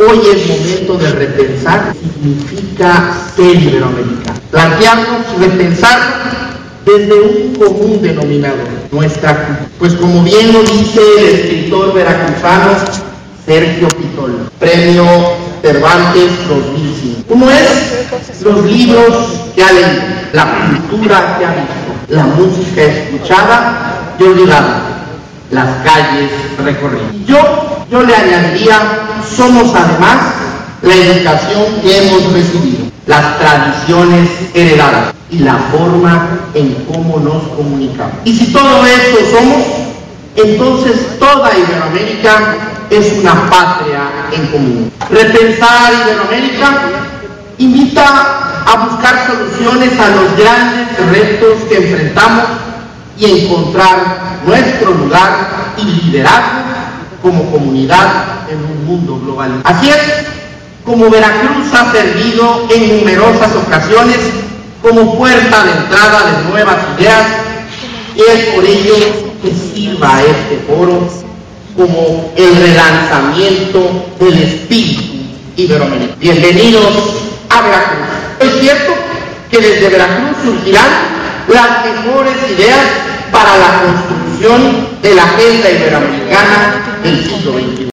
Hoy es momento de repensar qué significa ser iberoamericano. Plantearnos repensar desde un común denominador, nuestra cultura. Pues como bien lo dice el escritor veracruzano Sergio Pitol, Premio Cervantes 2005. Uno es los libros que ha leído, la cultura que ha visto, la música escuchada y olvidada, las calles recorridas. Yo le añadiría, somos además la educación que hemos recibido, las tradiciones heredadas y la forma en cómo nos comunicamos. Y si todo esto somos, entonces toda Iberoamérica es una patria en común. Repensar Iberoamérica invita a buscar soluciones a los grandes retos que enfrentamos y encontrar nuestro lugar y liderazgo como comunidad en un mundo global. Así es como Veracruz ha servido en numerosas ocasiones como puerta de entrada de nuevas ideas, y es por ello que sirva a este foro como el relanzamiento del espíritu iberoamericano. Bienvenidos a Veracruz. Es cierto que desde Veracruz surgirán las mejores ideas para la construcción de la agenda iberoamericana del siglo XXI.